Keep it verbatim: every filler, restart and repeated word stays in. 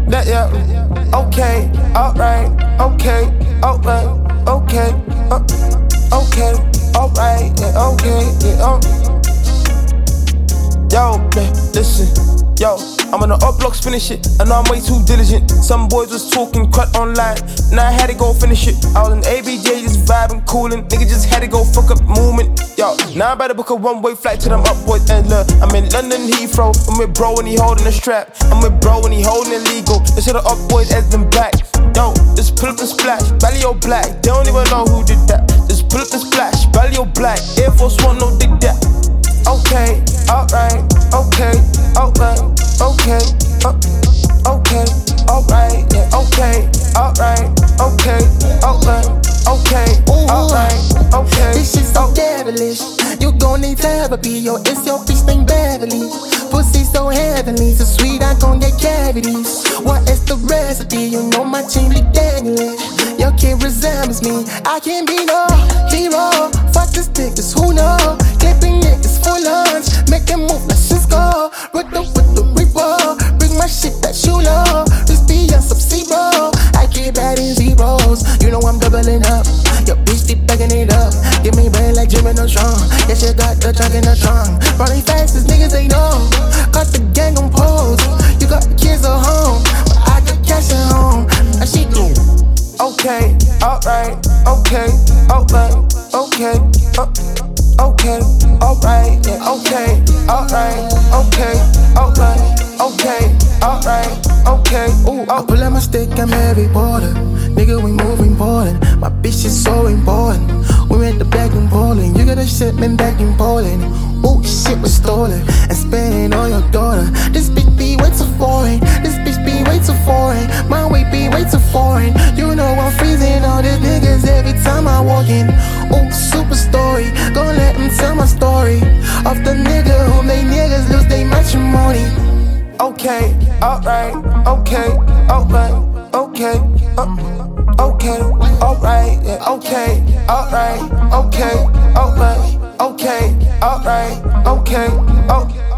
That, yeah. Okay, alright, okay, alright, okay, uh, okay, alright, yeah, okay, yeah, um. Yo, man, listen, yo, I'm on the up blocks, finish it. I know I'm way too diligent. Some boys was talking crap online, now I had to go finish it. I was in A B J, just vibing, coolin'. Nigga just had to go fuck up movement. Yo, now I'm about to book a one-way flight to them up boys. And look, I'm in London Heathrow. I'm with bro and he holding a strap. I'm with bro and he holding illegal. Let's hit the up boys as them back. Yo, just pull up and splash, Balio black. They don't even know who did that. Just pull up and splash, Balio black. Air Force One, no dig that. Okay, alright, okay, alright, okay, uh, okay, alright, yeah, okay, alright, okay, alright, okay, alright, okay. This shit so devilish. You gon' need therapy, yo. It's your bitch named Beverly. Pussy so heavenly, so sweet I gon' get cavities. What is the recipe? You know my chain be dangling. Your kid resembles me. I can't be no hero. Fuck this niggas, who know? Clipping niggas full lunch, make them move like Cisco. With the with the repo, bring my shit that you love. This be on some zero. I keep adding zeros. You know I'm doubling up. Your bitch keep backing it up. Give me brain like Jimmy no strong. Yeah, she got the trunk in the trunk. Running fast as niggas they know. Got the gang on pose. You got the kids at home, but I got cash at home. And she do. Okay, alright, okay, alright, okay, uh, okay, alright, yeah, okay, alright, okay, alright, okay, alright, okay. Ooh, I pull out my stick, I'm heavy border. Nigga, we moving important. My bitch is so important. We went to back in Poland. You got a shipment back in Poland. Ooh, shit was stolen and spending on your daughter. This bitch be way too foreign. This bitch be way too foreign. My weight be way too foreign. You know I'm freezing all these niggas every time I walk in. Ooh, super story. Gon' let them tell my story of the nigga who made niggas lose their matrimony. Okay, alright, okay, alright, okay, uh, okay, alright, yeah, okay, alright, okay, alright, okay, alright, okay, oh.